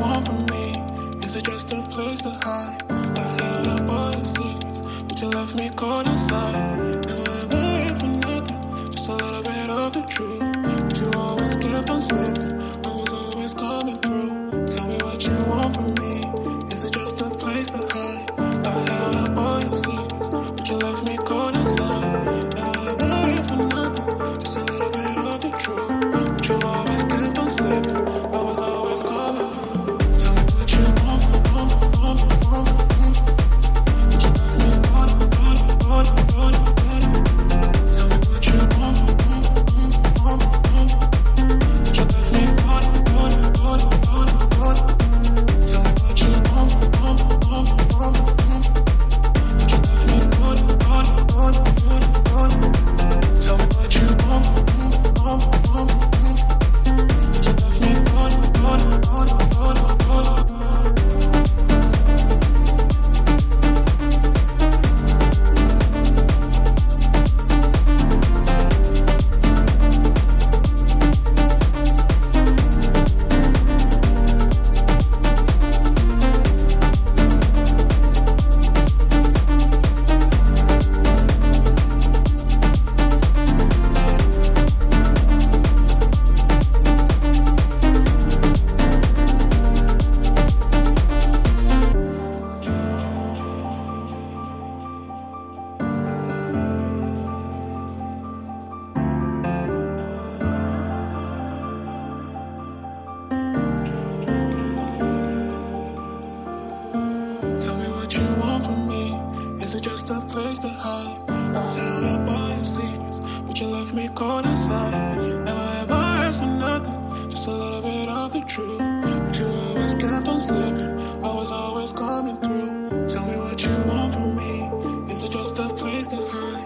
want from me? Is it just a place to hide? I held up all your secrets, but you left me cold inside. Never ever asked for nothing, just a little bit of the truth. But you always kept on slipping, I was always coming through. Tell me what you want from me. Is it just a place to hide? I held up all your secrets, but you left me cold inside. Never ever asked for nothing, just a little bit of the truth. But you always kept on slipping, I was always coming through. Tell me what you want from me. But you left me cold. Tell me what you want from me. But you left me cold. Tell me what you want from me. But you left me cold. Tell me what you want from me. But you left me Tell me what you want from me. Is it just a place to hide? I held up all your secrets, but you left me cold inside. Never ever asked for nothing, just a little bit of the truth. But you always kept on slipping, I was always coming through. Tell me what you want from me. Is it just a place to hide?